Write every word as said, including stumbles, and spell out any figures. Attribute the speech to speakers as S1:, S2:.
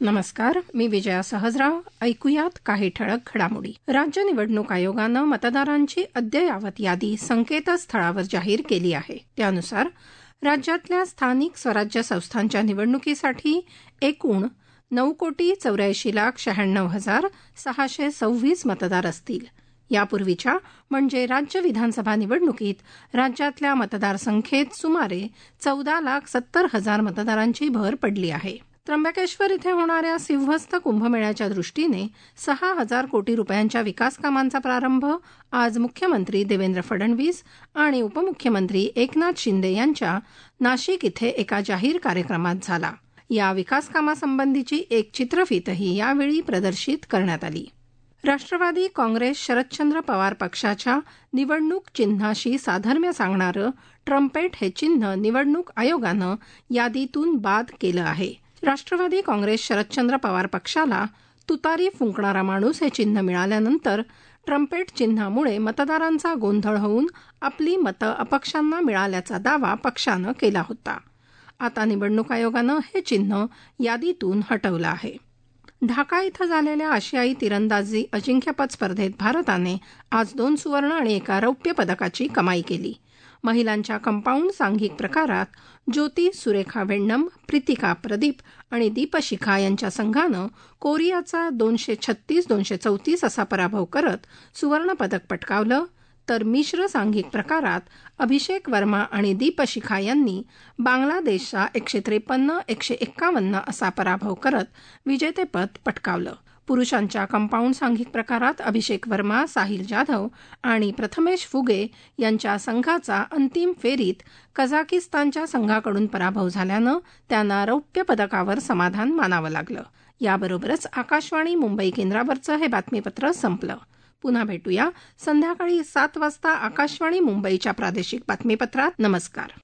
S1: नमस्कार, मी विजया सहजराव. ऐकूयात काही ठळक घडामोडी. राज्य निवडणूक आयोगानं मतदारांची अद्ययावत यादी संकेतस्थळावर जाहीर केली आहे. त्यानुसार राज्यातल्या स्थानिक स्वराज्य संस्थांच्या निवडणुकीसाठी एकूण नऊ कोटी चौऱ्याऐंशी लाख शहाण्णव हजार सहाशे सव्वीस मतदार असतील. यापूर्वीच्या म्हणजे राज्य विधानसभा निवडणुकीत राज्यातल्या मतदारसंख्येत सुमारे चौदा लाख सत्तर हजार मतदारांची भर पडली आहे. त्र्यंबकेश्वर इथे होणाऱ्या सिंहस्थ कुंभमेळ्याच्या दृष्टीने सहा हजार कोटी रुपयांच्या विकास कामांचा प्रारंभ आज मुख्यमंत्री देवेंद्र फडणवीस आणि उपमुख्यमंत्री एकनाथ शिंदे यांच्या नाशिक इथे एका जाहीर कार्यक्रमात झाला. या विकास कामासंबंधीची एक चित्रफीतही यावेळी प्रदर्शित करण्यात आली. राष्ट्रवादी काँग्रेस शरदचंद्र पवार पक्षाच्या निवडणूक चिन्हाशी साधर्म्य सांगणारं ट्रम्पेट हे चिन्ह निवडणूक आयोगानं यादीतून बाद केलं आहे. राष्ट्रवादी काँग्रेस शरदचंद्र पवार पक्षाला तुतारी फुंकणारा माणूस हे चिन्ह मिळाल्यानंतर ट्रम्पेट चिन्हामुळे मतदारांचा गोंधळ होऊन आपली मतं अपक्षांना मिळाल्याचा दावा पक्षानं केला होता. आता निवडणूक आयोगानं हे चिन्ह यादीतून हटवलं आहे. ढाका इथं झालेल्या आशियाई तिरंदाजी अजिंक्यपद स्पर्धेत भारताने आज दोन सुवर्ण आणि एका रौप्य पदकाची कमाई केली. महिलांच्या कंपाऊंड सांघिक प्रकारात ज्योती सुरेखा वेण्णम, प्रीतिका प्रदीप आणि दीपशिखा यांच्या संघानं कोरियाचा दोनशे छत्तीस दोनशे चौतीस असा पराभव करत सुवर्णपदक पटकावलं, तर मिश्र सांघिक प्रकारात अभिषेक वर्मा आणि दीपशिखा यांनी बांगलादेशचा एकशे त्रेपन्न एकशे एक्कावन्न असा पराभव करत विजेतेपद पटकावलं. पुरुषांच्या कंपाऊंड सांघिक प्रकारात अभिषेक वर्मा, साहिल जाधव आणि प्रथमेश फुगे यांच्या संघाचा अंतिम फेरीत कझाकिस्तानच्या संघाकडून पराभव झाल्यानं त्यांना रौप्य पदकावर समाधान मानावं लागलं. याबरोबरच आकाशवाणी मुंबई केंद्रावरचं हे बातमीपत्र संपलं. पुन्हा भेटूया संध्याकाळी सात वाजता आकाशवाणी मुंबईच्या प्रादेशिक बातमीपत्रात. नमस्कार.